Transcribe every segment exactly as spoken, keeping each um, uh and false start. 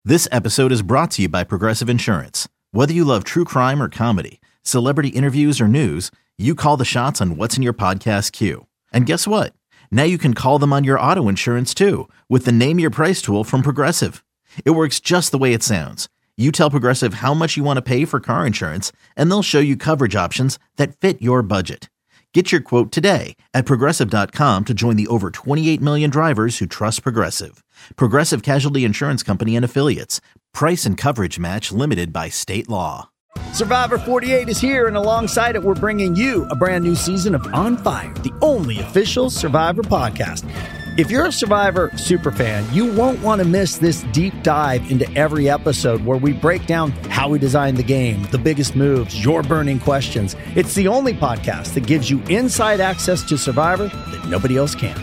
This episode is brought to you by Progressive Insurance. Whether you love true crime or comedy, celebrity interviews or news, you call the shots on what's in your podcast queue. And guess what? Now you can call them on your auto insurance too with the Name Your Price tool from Progressive. It works just the way it sounds. You tell Progressive how much you want to pay for car insurance, and they'll show you coverage options that fit your budget. Get your quote today at Progressive dot com to join the over twenty-eight million drivers who trust Progressive. Progressive Casualty Insurance Company and Affiliates. Price and coverage match limited by state law. Survivor forty-eight is here, and alongside it, we're bringing you a brand new season of On Fire, the only official Survivor podcast. If you're a Survivor superfan, you won't want to miss this deep dive into every episode where we break down how we designed the game, the biggest moves, your burning questions. It's the only podcast that gives you inside access to Survivor that nobody else can.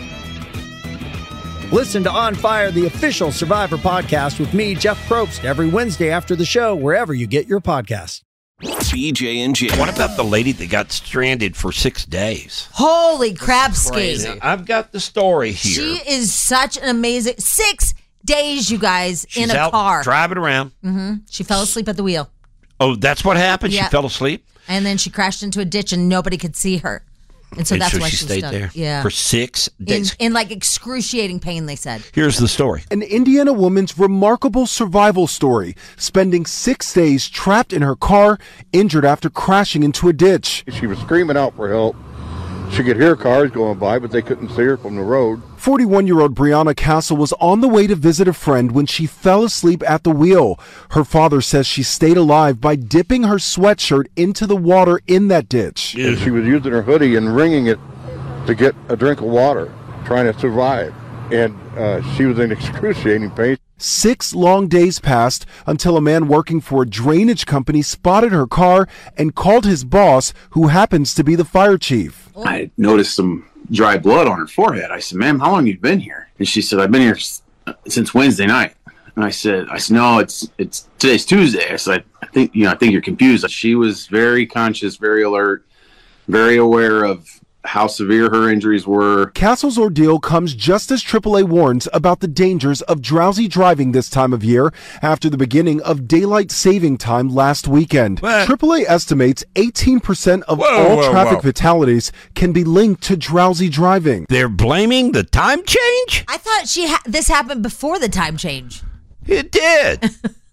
Listen to On Fire, the official Survivor podcast with me, Jeff Probst, every Wednesday after the show, wherever you get your podcasts. B J and J. What about the lady that got stranded for six days? Holy crap, Ski. I've got the story here. She is such an amazing... Six days, you guys, She's in a out car. driving around. Mm-hmm. She fell asleep at the wheel. Oh, that's what happened? Yeah. She fell asleep? And then she crashed into a ditch and nobody could see her. And so and that's so why she she stayed stuck. there Yeah. for six days. In, in like excruciating pain, they said. Here's the story. An Indiana woman's remarkable survival story, spending six days trapped in her car, injured after crashing into a ditch. She was screaming out for help. She could hear cars going by, but they couldn't see her from the road. forty-one-year-old Brianna Castle was on the way to visit a friend when she fell asleep at the wheel. Her father says she stayed alive by dipping her sweatshirt into the water in that ditch. And she was using her hoodie and wringing it to get a drink of water, trying to survive. And uh, she was in excruciating pain. Six long days passed until a man working for a drainage company spotted her car and called his boss, who happens to be the fire chief. I noticed some dry blood on her forehead. I said, "Ma'am, how long have you been here?" And she said, "I've been here since Wednesday night." And I said, "I said no, it's it's today's Tuesday." I said, "I think you know, I think you're confused." She was very conscious, very alert, very aware of how severe her injuries were. Castle's ordeal comes just as triple A warns about the dangers of drowsy driving this time of year after the beginning of daylight saving time last weekend. What? triple A estimates eighteen percent of Whoa, all whoa, traffic whoa. fatalities can be linked to drowsy driving. They're blaming the time change? I thought she ha- this happened before the time change. It did.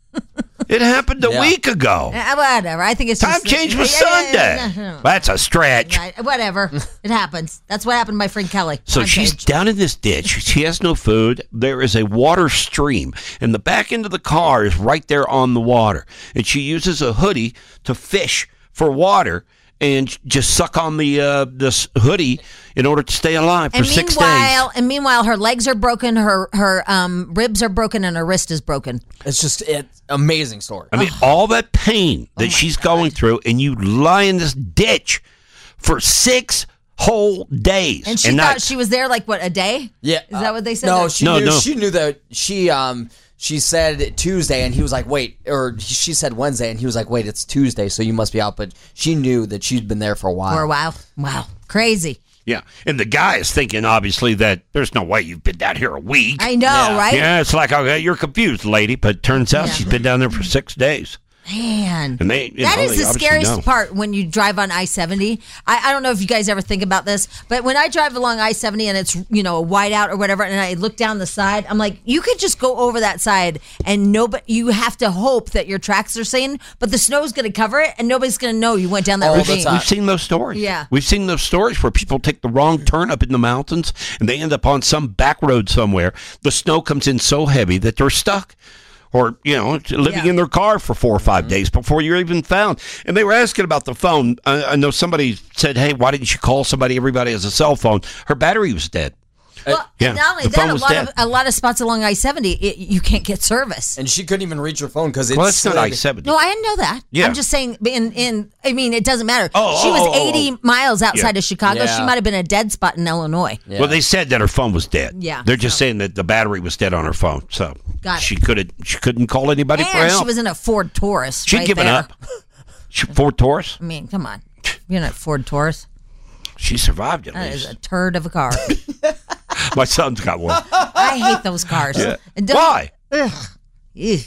It happened a Yeah. week ago. Uh, whatever. I think it's Time just... change was Yeah, yeah, Sunday. yeah, yeah, yeah. That's a stretch. Right, whatever. It happens. That's what happened to my friend Kelly. So Time she's change. down in this ditch. She has no food. There is a water stream, and the back end of the car is right there on the water. And she uses a hoodie to fish for water and just suck on the uh, this hoodie in order to stay alive for And six meanwhile, days. and meanwhile, her legs are broken, her her um, ribs are broken, and her wrist is broken. It's just an amazing story. I mean, all that pain that she's going through, and you lie in this ditch for six whole days. And she and thought not- she was there like what, a day? Yeah. Is that what they said? No, Or- she No, knew, no. she knew that she um she said Tuesday, and he was like, wait, or she said Wednesday, and he was like, wait, it's Tuesday, so you must be out. But she knew that she'd been there for a while. For a while. Wow. Crazy. Yeah, and the guy is thinking, obviously, that there's no way you've been down here a week. I know, Yeah. right? Yeah, it's like, okay, you're confused, lady, but it turns out Yeah. she's been down there for six days. Man. And they, you That know, is they the obviously scariest know. part when you drive on I seventy. I, I don't know if you guys ever think about this, but when I drive along I seventy and it's, you know, a whiteout or whatever, and I look down the side, I'm like, you could just go over that side and nobody, you have to hope that your tracks are sane, but the snow's going to cover it and nobody's going to know you went down that All the ravine. time. We've seen those stories. Yeah. We've seen those stories where people take the wrong turn up in the mountains and they end up on some back road somewhere. The snow comes in so heavy that they're stuck. Or, you know, living Yeah. in their car for four or five days before you're even found. And they were asking about the phone. I, I know somebody said, hey, why didn't you call somebody? Everybody has a cell phone. Her battery was dead. Well, Yeah, and not only the phone that, a was lot dead. of a lot of spots along I seventy, it, you can't get service. And she couldn't even reach her phone because it's Well, that's not slid. I seventy. No, I didn't know that. Yeah. I'm just saying. In in, I mean, it doesn't matter. Oh, she oh, was oh, oh, eighty miles outside Yeah. of Chicago. Yeah. She might have been a dead spot in Illinois. Yeah. Well, they said that her phone was dead. Yeah, They're just so- saying that the battery was dead on her phone. So Got it. she couldn't she couldn't call anybody for And help. she was in a Ford Taurus. She'd right given there. up. She, Ford Taurus? I mean, come on. You're not Ford Taurus. She survived at That is least. a turd of a car. My son's got one. I hate those cars. And don't- Why? Ugh. Ew.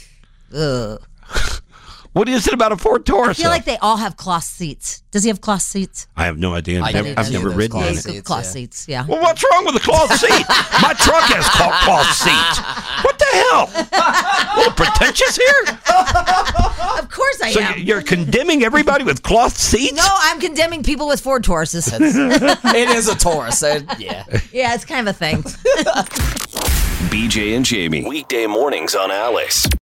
Ugh. What is it about a Ford Taurus? I feel like they all have cloth seats. Does he have cloth seats? I have no idea. I I've never, didn't I've see never those ridden cloth in Yeah, it. seats. cloth yeah. seats. Yeah. Well, what's wrong with the cloth seat? My truck has cloth, cloth seats. What the hell? A little pretentious here? Of course I So am. you're condemning everybody with cloth seats? No, I'm condemning people with Ford Tauruses. It is a Taurus. uh, yeah. Yeah, it's kind of a thing. B J and Jamie. Weekday mornings on Alice.